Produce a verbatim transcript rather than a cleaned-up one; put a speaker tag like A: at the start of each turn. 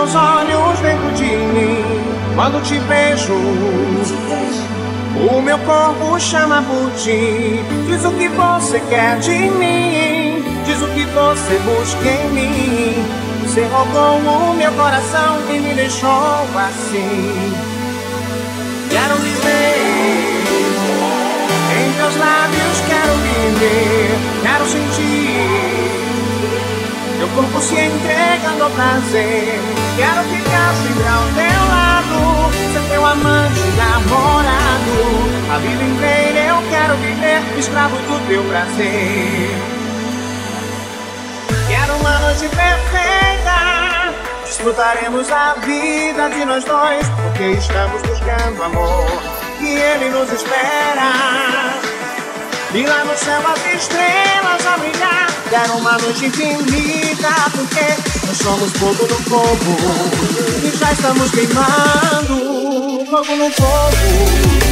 A: teus olhos dentro de mim. Quando te vejo, o meu corpo chama por ti. Diz o que você quer de mim, diz o que você busca em mim. Você roubou o meu coração e me deixou assim. Quero viver em teus lábios, quero viver, quero sentir meu corpo se entregando ao prazer. Quero ficar sempre ao teu lado, ser teu amante, namorado. A vida inteira eu quero viver escravo do teu prazer. Quero uma noite perfeita, desfrutaremos a vida de nós dois, porque estamos buscando amor e ele nos espera. E lá no céu as estrelas a brilhar. Quero uma noite infinita, porque nós somos fogo no fogo e já estamos queimando fogo no fogo.